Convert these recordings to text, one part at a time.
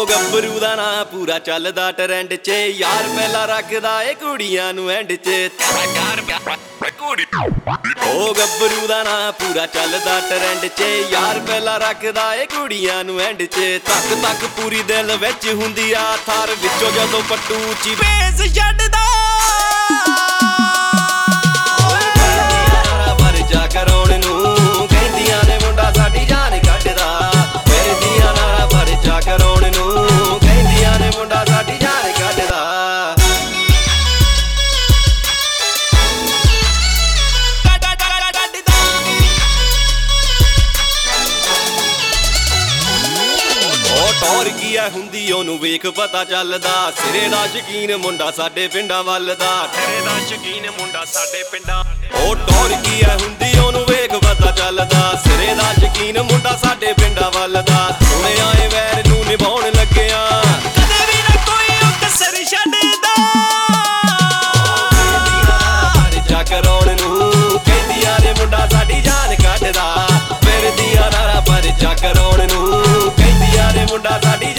ਗੱਭਰੂ ਦਾ ਨਾਂ ਪੂਰਾ ਚੱਲਦਾ ਟਰੈਂਡ 'ਚ ਯਾਰ ਪਹਿਲਾਂ ਰੱਖਦਾ ਏ ਕੁੜੀਆਂ ਨੂੰ ਐਂਡ 'ਚ ਉਹ ਗੱਭਰੂ ਦਾ ਨਾਂ ਪੂਰਾ ਚੱਲਦਾ ਟਰੈਂਡ 'ਚ ਯਾਰ ਪਹਿਲਾਂ ਰੱਖਦਾ ਏ ਕੁੜੀਆਂ ਨੂੰ ਐਂਡ 'ਚ ਤੱਕ ਤੱਕ ਪੂਰੀ ਦਿਲ ਵਿੱਚ ਹੁੰਦੀ ਆ ਥਾਰ ਵਿੱਚੋਂ ਜਦੋਂ ਪੱਟੂ ਉੱਚੀ ਬੇਸ ਛੱਡਦਾ ਵਰਜਾ ਕਰਾਉਣ ਨੂੰ ਕਹਿੰਦੀਆਂ ਨੇ ਮੁੰਡਾ ਸਾਡੀ ਜਾਨ ਕੱਢਦਾ ਫਿਰਦੀਆਂ ਨਾਰਾ ਵਰਜਾ ਕਰਾਉਣ ਨੂੰ ਕਹਿੰਦੀਆਂ ਨੇ ਮੁੰਡਾ ਸਾਡੀ ਜਾਨ ਕੱਢਦਾ ਟੌਰ ਕੀ ਐ ਹੁੰਦੀ ਉਹਨੂੰ ਵੇਖ ਪਤਾ ਚੱਲਦਾ ਸਿਰੇ ਦਾ ਸ਼ਕੀਨ ਮੁੰਡਾ ਸਾਡੇ ਪਿੰਡਾਂ ਵੱਲ ਦਾ ਸਿਰੇ ਦਾ ਸ਼ਕੀਨ ਮੁੰਡਾ ਸਾਡੇ ਪਿੰਡਾਂ ਉਹ ਟੌਰ ਕੀ ਐ ਹੁੰਦੀ ਉਹਨੂੰ ਵੇਖ ਪਤਾ ਚੱਲਦਾ ਸਿਰੇ ਦਾ ਸ਼ਕੀਨ ਮੁੰਡਾ ਸਾਡੇ ਪਿੰਡਾਂ ਵੱਲ ਦਾ ਸੁਣਿਆ ਏ ਵੈਰ ਨੂੰ ਨਿਭਾਉਣ ਲੱਗਿਆ ਕਦੇ ਵੀ ਨਾ ਕੋਈ ਉਹ ਕਸਰ ਛੱਡਦਾ ਵਰਜਾ ਕਰਾਉਣ ਨੂੰ ਕਹਿੰਦੀਆਂ ਨੇ ਮੁੰਡਾ ਸਾਡੀ ਜਾਨ ਕੱਢਦਾ ਫਿਰਦੀਆਂ ਨਾਰਾ ਵਰਜਾ ਕਰਾਉਣ ਨੂੰ ਕਹਿੰਦੀਆਂ ਨੇ ਮੁੰਡਾ ਸਾਡੀ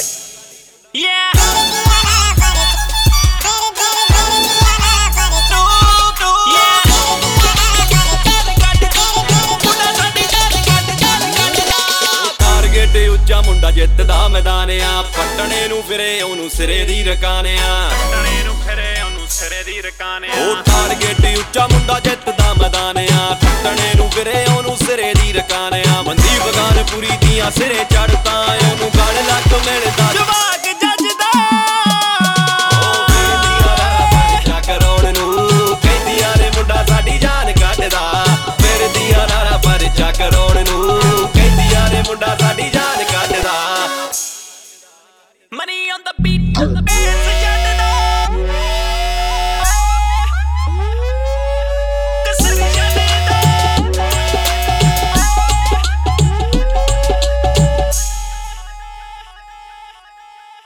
ਉੱਚਾ ਮੁੰਡਾ ਜਿੱਤਦਾ ਮੈਦਾਨਿਆ ਪੱਟਣੇ ਨੂੰ ਫਿਰੇ ਉਹਨੂੰ ਸਿਰੇ ਦੀ ਰਕਾਨਿਆ ਪੱਟਣੇ ਨੂੰ ਫਿਰੇ ਉਹਨੂੰ ਸਿਰੇ ਦੀ ਰਕਾਨਿਆ ਉਹ ਟਾਰਗੇਟ ਉੱਚਾ ਮੁੰਡਾ ਜਿੱਤਦਾ ਮੈਦਾਨਿਆ ਪੱਟਣੇ ਨੂੰ ਫਿਰੇ ਉਹਨੂੰ ਸਿਰੇ ਦੀ ਰਕਾਨਿਆ ਮੰਦੀ ਬਗਾਨ ਪੂਰੀ ਦੀਆਂ ਸਿਰੇ ਚੜ੍ਹਤਾ ਉਹਨੂੰ ਗਲ ਲੱਗ ਮਿਲਦਾ